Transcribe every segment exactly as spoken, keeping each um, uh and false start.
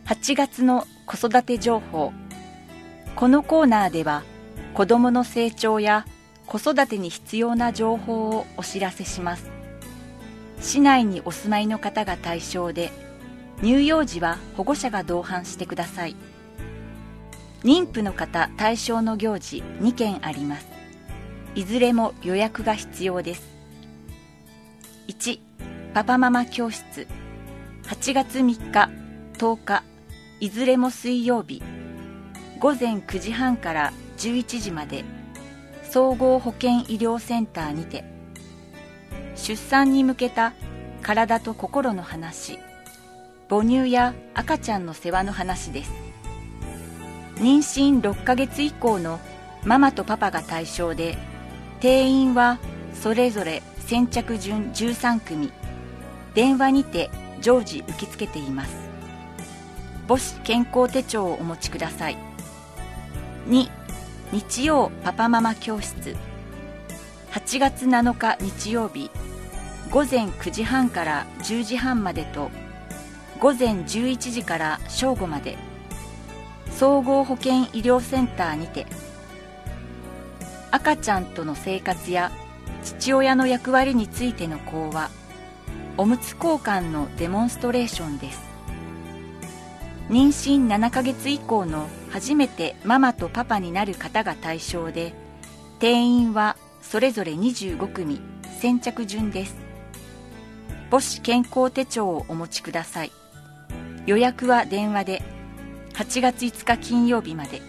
はちがつの子育て情報。このコーナーでは子どもの成長や子育てに必要な情報をお知らせします。市内にお住まいの方が対象で、乳幼児は保護者が同伴してください。妊婦の方対象の行事にけんあります。いずれも予約が必要です。いち、パパママ教室。はちがつみっか、とおか、いずれも水曜日、ごぜんくじはんからじゅういちじまで、総合保健医療センターにて、出産に向けた体と心の話、母乳や赤ちゃんの世話の話です。妊娠ろっかげつ以降のママとパパが対象で、定員はそれぞれ先着順じゅうさんくみ、電話にて常時受け付けています。母子健康手帳をお持ちください。に、日曜パパママ教室。はちがつなのか日曜日、ごぜんくじはんからじゅうじはんまでと、ごぜんじゅういちじから正午まで、総合保健医療センターにて、赤ちゃんとの生活や父親の役割についての講話、おむつ交換のデモンストレーションです。妊娠ななかげつ以降の初めてママとパパになる方が対象で、定員はそれぞれにじゅうごくみ、先着順です。母子健康手帳をお持ちください。予約は電話で、はちがついつか金曜日まで。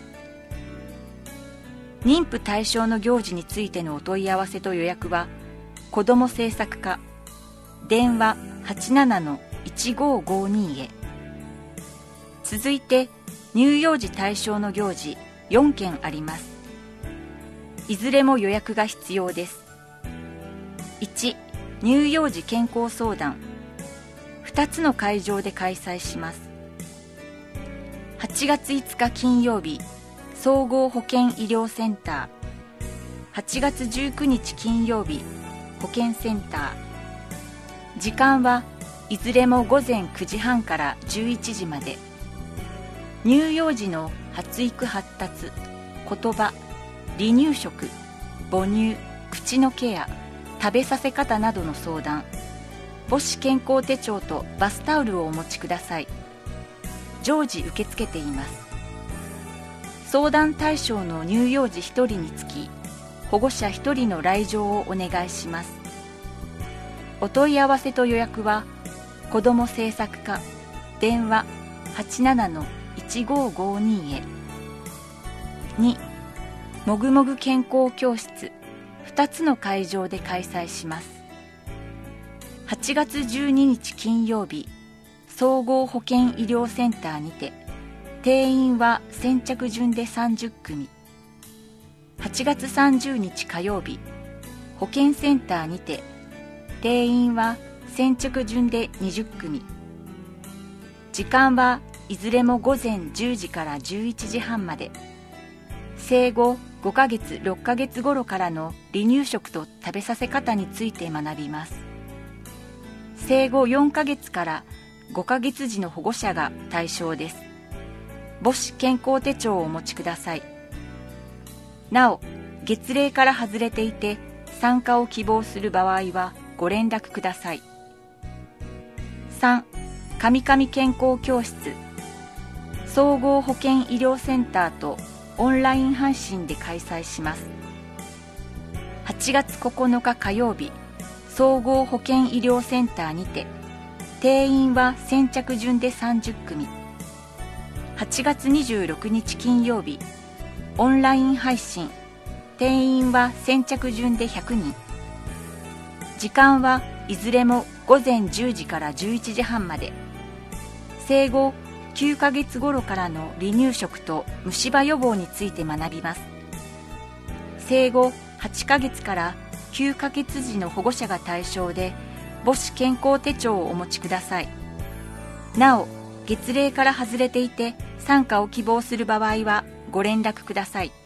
妊婦対象の行事についてのお問い合わせと予約は、子ども政策課、電話 はちななのいちごごに へ。続いて、乳幼児対象の行事よんけんあります。いずれも予約が必要です。いち、乳幼児健康相談。ふたつの会場で開催します。はちがついつか金曜日、総合保健医療センター。はちがつじゅうくにち金曜日、保健センター。時間はいずれもごぜんくじはんからじゅういちじまで。乳幼児の発育発達、言葉、離乳食、母乳、口のケア、食べさせ方などの相談、母子健康手帳とバスタオルをお持ちください。常時受け付けています。相談対象の乳幼児ひとりにつき、保護者ひとりの来場をお願いします。お問い合わせと予約は、子ども政策課、電話 はちななのいちごごに へ。に、もぐもぐ健康教室、ふたつの会場で開催します。はちがつじゅうににち金曜日、総合保健医療センターにて、定員は先着順でさんじゅっくみ。はちがつさんじゅうにち火曜日、保健センターにて、定員は先着順でにじゅっくみ。時間はいずれもごぜんじゅうじからじゅういちじはんまで。生後ごかげつろっかげつ頃からの離乳食と食べさせ方について学びます。生後よんかげつからごかげつじの保護者が対象です。母子健康手帳をお持ちください。なお、月齢から外れていて参加を希望する場合はご連絡ください。さん、かみかみ健康教室。総合保健医療センターとオンライン配信で開催します。はちがつここのか火曜日、総合保健医療センターにて、定員は先着順でさんじゅっくみ。はちがつにじゅうろくにち金曜日、オンライン配信、定員は先着順でひゃくにん。時間はいずれもごぜんじゅうじからじゅういちじはんまで。生後きゅうかげつ頃からの離乳食と虫歯予防について学びます。生後はちかげつからきゅうかげつじの保護者が対象で、母子健康手帳をお持ちください。なお、月齢から外れていて参加を希望する場合はご連絡ください。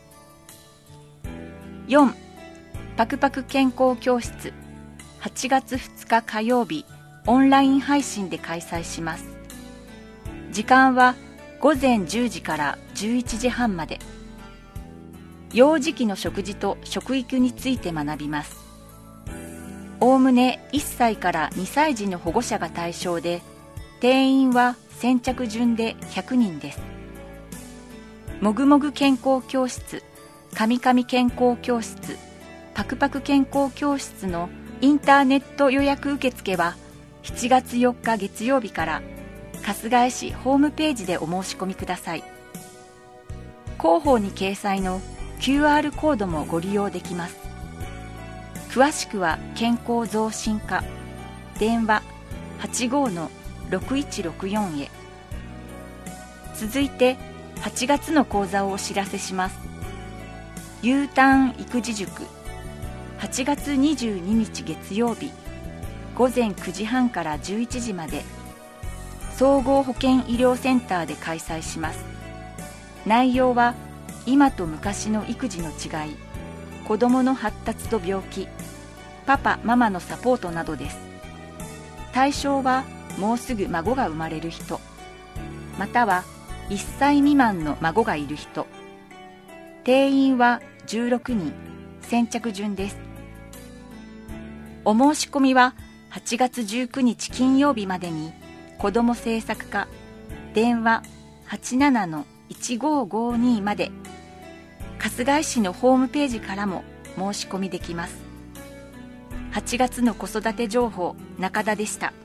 よん、パクパク健康教室。はちがつふつか火曜日、オンライン配信で開催します。 時間はごぜんじゅうじからじゅういちじはんまで。幼児期の食事と食育について学びます。おおむねいっさいからにさい児の保護者が対象で、定員は先着順でひゃくにんです。もぐもぐ健康教室、かみかみ健康教室、パクパク健康教室のインターネット予約受付はしちがつよっか月曜日から春日井市ホームページでお申し込みください。広報に掲載の キューアール コードもご利用できます。詳しくは健康増進課、電話 はちごーのろくいちろくよん へ。続いてはちがつの講座をお知らせします。U ターン育児塾、はちがつにじゅうににち月曜日、ごぜんくじはんからじゅういちじまで、総合保健医療センターで開催します。内容は今と昔の育児の違い、子どもの発達と病気、パパママのサポートなどです。対象はもうすぐ孫が生まれる人、またはいっさい未満の孫がいる人。定員はじゅうろくにん、先着順です。お申し込みははちがつじゅうくにち金曜日までに、子ども政策課、電話 はちななのいちごーごーにー まで。春日井市のホームページからも申し込みできます。はちがつの子育て情報、中田でした。